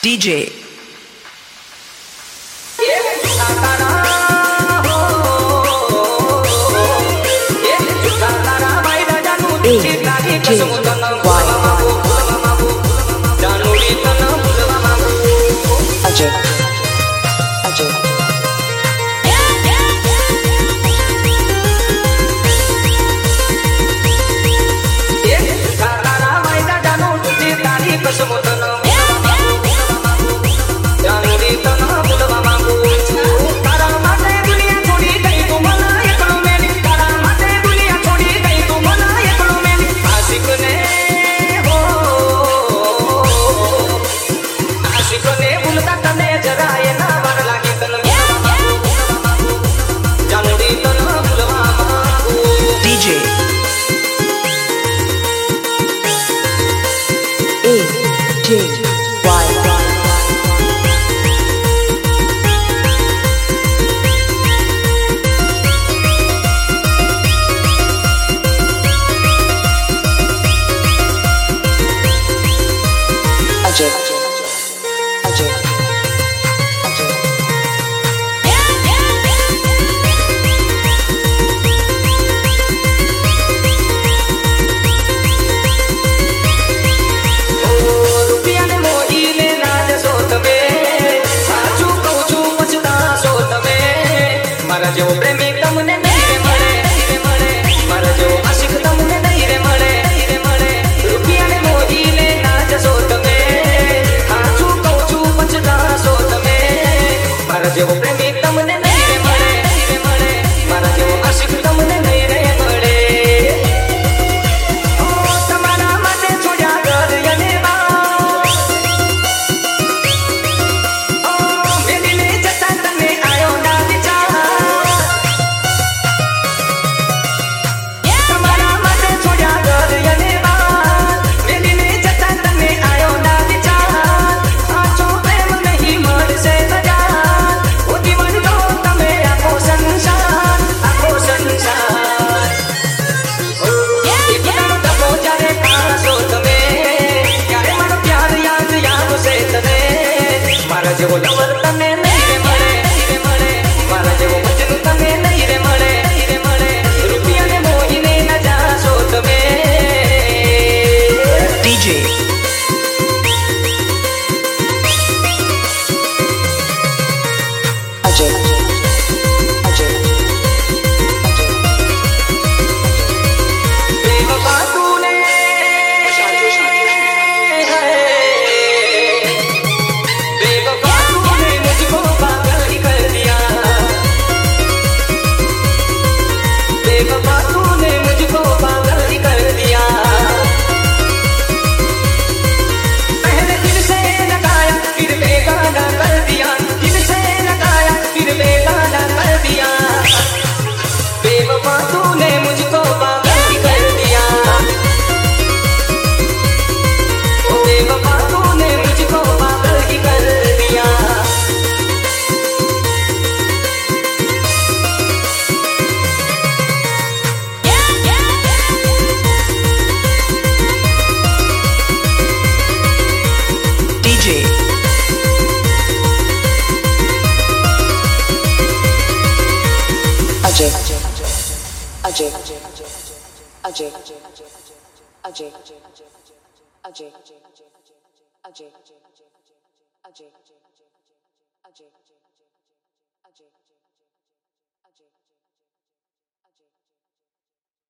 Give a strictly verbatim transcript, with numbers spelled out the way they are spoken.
D J Ajay Ajay जो प्रेमी तमने नहीं रे मळे रे मळे मारा जो आशिक तमने नहीं रे मळे रे मळे रुपिया ने मोही ले नाच सो तमे हाचू कहू पछता सो तमे मारा जो प्रेमी तमने नहीं रे मळे रे मळे मारा जो आशिक तमने नहीं रे मळे ओ तमारा माटे छोड्या घर यने बा ओ मेदिने जता तने आयो ना विचार जेवो लवर तने नहीं रे मळे रे मळे मारा जेवो मजनू तने नहीं रे मळे रे मळे रुपिया ने मोहीने न जासो तमे डीजे अजय अजय बेवफा तूने Ajay Ajay Ajay Ajay Ajay Ajay Ajay Ajay Ajay Ajay